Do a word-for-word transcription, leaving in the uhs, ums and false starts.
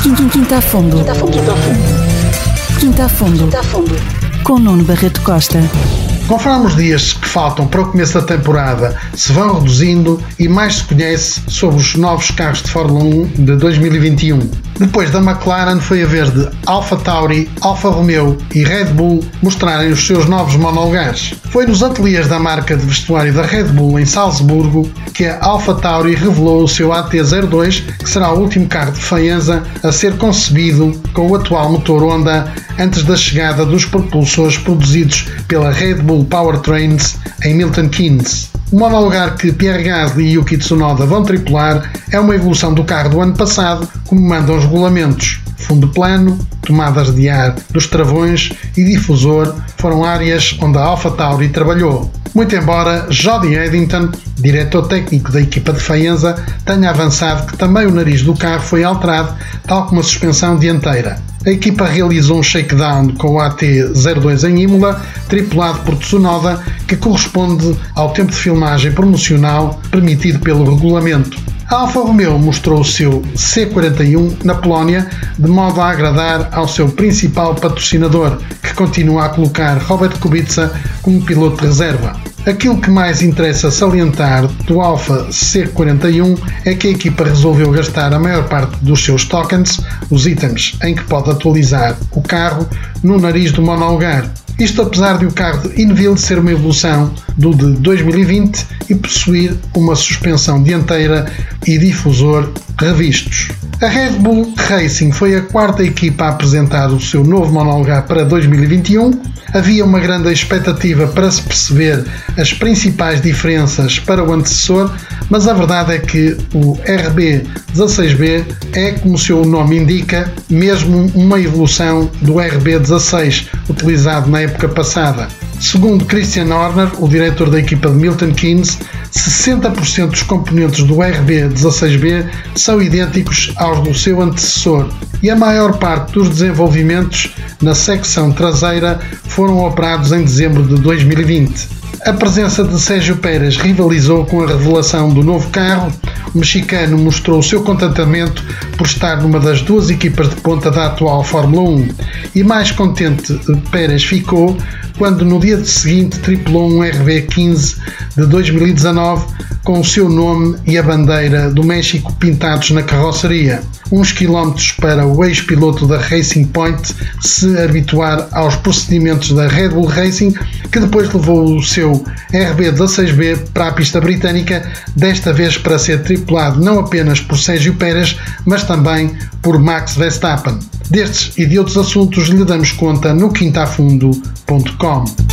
Quinta a Fundo. Quinta a Fundo. Quinta a Fundo. Quinta a Fundo. Com Nuno Barreto Costa. Conforme os dias que faltam para o começo da temporada se vão reduzindo e mais se conhece sobre os novos carros de Fórmula um de dois mil e vinte e um. Depois da McLaren foi a vez de AlphaTauri, Alfa Romeo e Red Bull mostrarem os seus novos monolugares. Foi nos ateliês da marca de vestuário da Red Bull em Salzburgo que a AlphaTauri revelou o seu A T zero dois, que será o último carro de Faenza a ser concebido com o atual motor Honda antes da chegada dos propulsores produzidos pela Red Bull Powertrains em Milton Keynes. O monolugar que Pierre Gasly e Yuki Tsunoda vão tripular é uma evolução do carro do ano passado, como mandam os regulamentos. Fundo plano, tomadas de ar dos travões e difusor foram áreas onde a AlphaTauri trabalhou. Muito embora Jody Eddington, diretor técnico da equipa de Faenza, tenha avançado que também o nariz do carro foi alterado, tal como a suspensão dianteira. A equipa realizou um shakedown com o A T zero dois em Imola, tripulado por Tsunoda, que corresponde ao tempo de filmagem promocional permitido pelo regulamento. A Alfa Romeo mostrou o seu C quarenta e um na Polónia, de modo a agradar ao seu principal patrocinador, que continua a colocar Robert Kubica como piloto de reserva. Aquilo que mais interessa salientar do Alfa C quarenta e um é que a equipa resolveu gastar a maior parte dos seus tokens, os itens em que pode atualizar o carro, no nariz do monolugar. Isto apesar de o carro de Ineville ser uma evolução do de dois mil e vinte e possuir uma suspensão dianteira e difusor revistos. A Red Bull Racing foi a quarta equipa a apresentar o seu novo monolugar para dois mil e vinte e um. Havia uma grande expectativa para se perceber as principais diferenças para o antecessor, mas a verdade é que o R B dezasseis B é, como o seu nome indica, mesmo uma evolução do R B dezasseis utilizado na época passada. Segundo Christian Horner, o diretor da equipa de Milton Keynes, sessenta por cento dos componentes do R B dezasseis B são idênticos aos do seu antecessor e a maior parte dos desenvolvimentos na secção traseira foram operados em dezembro de dois mil e vinte. A presença de Sérgio Pérez rivalizou com a revelação do novo carro. O mexicano mostrou o seu contentamento por estar numa das duas equipas de ponta da atual Fórmula um e mais contente Pérez ficou quando no dia seguinte tripulou um R B quinze de dois mil e dezanove com o seu nome e a bandeira do México pintados na carroceria. Uns quilómetros para o ex-piloto da Racing Point se habituar aos procedimentos da Red Bull Racing, que depois levou o seu R B dezasseis B para a pista britânica, desta vez para ser tripulado não apenas por Sérgio Pérez, mas também por Max Verstappen. Destes e de outros assuntos lhe damos conta no quinta a fundo ponto com.